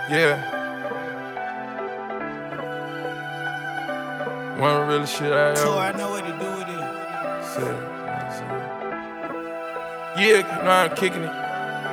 Yeah. One real shit I So ever I know what to do with it. said. Yeah, now I'm kicking it.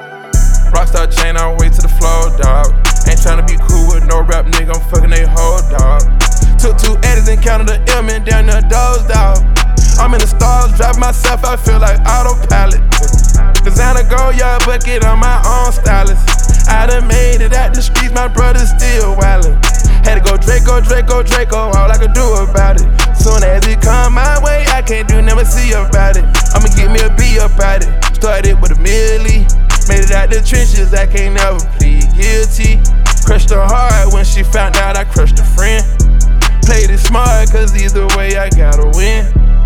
Rockstar chain all the way to the floor, dawg. Ain't tryna be cool with no rap nigga, I'm fucking they whole dawg. Took 2 edits and counted the M and down the doors, dawg. I'm in the stars, driving myself, I feel like autopilot. Designer gold, yeah, bucket on my own stylist. I done made it out the streets, my brother still wildin'. Had to go Draco, Draco, Draco, all I could do about it. Soon as it come my way, I can't do never see about it. I'ma give me a B about it. Started with a milli, made it out the trenches, I can't never plead guilty. Crushed her hard when she found out I crushed a friend. Played it smart, cause either way I gotta win.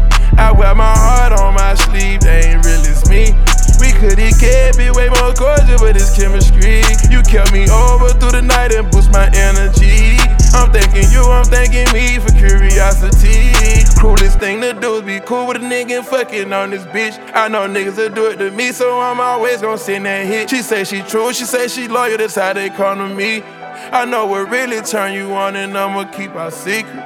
I wear my heart on my sleeve, they ain't really me. We could've kept it way more cordial, but it's chemistry. You kept me over through the night and boost my energy. I'm thanking you, I'm thanking me for curiosity. Cruelest thing to do is be cool with a nigga and fucking on this bitch. I know niggas will do it to me, so I'm always gon' send that hit. She say she true, she say she loyal, that's how they come to me. I know what really turn you on and I'ma keep our secret.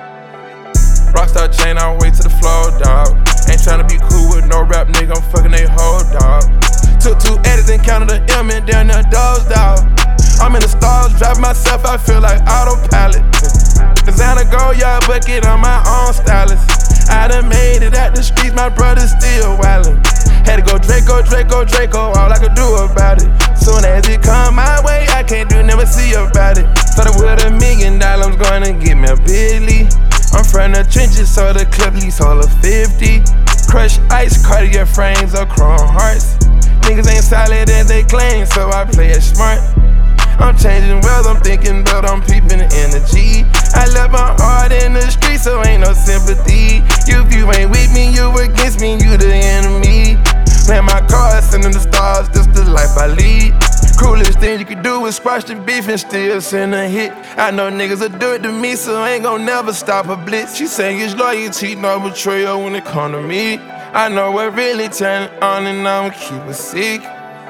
Rockstar chain all the way to the floor, dawg. Ain't tryna be cool with no rap nigga, I'm fucking they whole dawg. Took 2 edits and counted the M and down the doors, dawg. I'm in the stars, driving myself, I feel like autopilot. Designer gold, yeah, bucket on my own stylist. I done made it out the streets, my brother still wildin'. Had to go Draco, Draco, Draco, all I could do about it. Soon as it come my way, I can't do never see about it. Started with $1 million, I'm gonna get me a Billy. I'm from the trenches, so the clip lease all of 50. Crush ice, Cartier frames, or chrome hearts. Niggas ain't solid as they claim, so I play it smart. I'm changing wells, I'm thinking about, I'm peeping the energy. I left my heart in the street, so ain't no sympathy. If you ain't with me, you against me, you the enemy. Playing my cards, sending the stars, this the life I lead. Cruelest thing you could do is squash the beef and still send a hit. I know niggas will do it to me, so I ain't gon' never stop a blitz. She saying it's loyalty, no betrayal when it come to me. I know what really turn it on and I'ma keep it sick.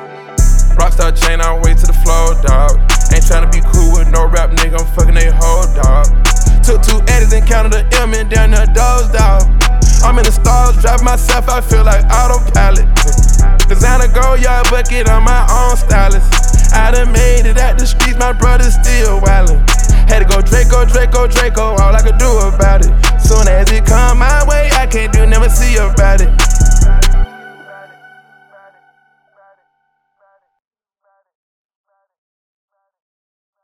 Rockstar chain all the way to the floor, dawg. Ain't tryna be cool with no rap nigga, I'm fucking they whole dawg. Took 2 edits and counted the M and down the doors, dawg. I'm in the stars, driving myself, I feel like autopilot. Designer gold, yeah, bucket on my own stylist. I done made it out the streets, my brother still wildin'. Had to go Draco, Draco, Draco, all I could do about it. Soon as it come my way, I can't do never see about it.